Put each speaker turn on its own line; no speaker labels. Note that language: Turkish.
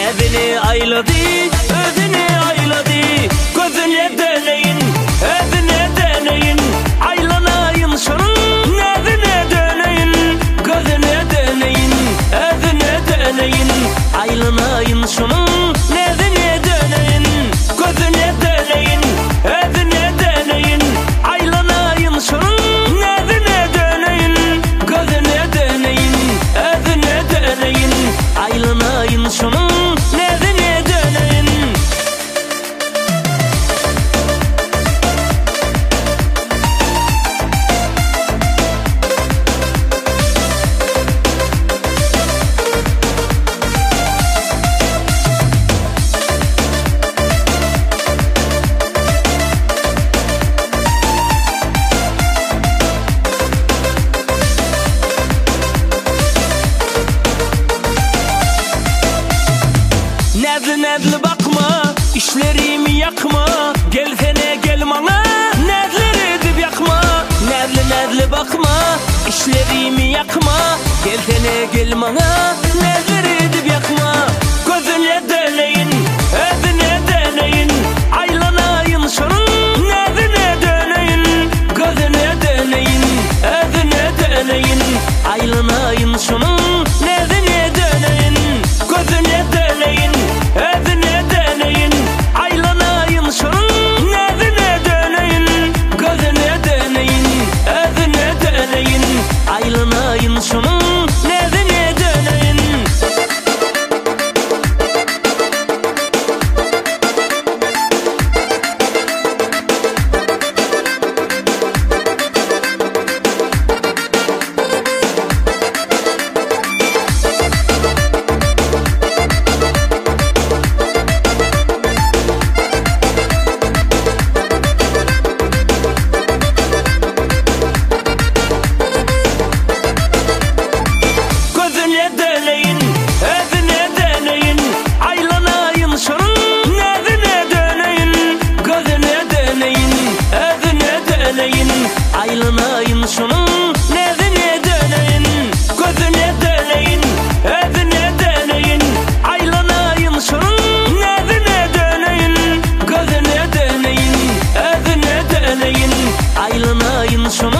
Nevini ayladı, özünü ayladı. Gözüne döneyin, özüne döneyin. Aylanayım şunun nevine döneyin. Gözüne döneyin, özüne döneyin. Aylanayım şunun nevine döneyin. Gözüne döneyin, özüne döneyin. Aylanayım şunun nevine döneyin. Gözüne döneyin, özüne döneyin. Aylanayım şunun nevine döneyin. Nedli nedli bakma, işlerimi yakma. Gelsene gel bana, nedleri edip yakma. Nedli nedli bakma, işlerimi yakma. Gelsene gel bana, nedleri edip yakma. Gözüne döneyin, özüne döneyin. Aylanayım şunun nevine döneyin. Gözüne döneyin, özüne döneyin. Aylanayım şunun nevine döneyin. Gözüne döneyin, özüne döneyin. Aylanayım şunun nevine döneyin. Gözüne döneyin, özüne döneyin. Aylanayım şunun nevine döneyin. Gözüne döneyin, özüne döneyin. Aylanayım şunun nevine döneyin. Gözüne döneyin, özüne döneyin. Aylanayım şunun nevine döneyin. Gözüne döneyin, özüne döneyin. Aylanayım şunun nevine döneyin. Gözüne döneyin, özüne döneyin. Aylanayım şunun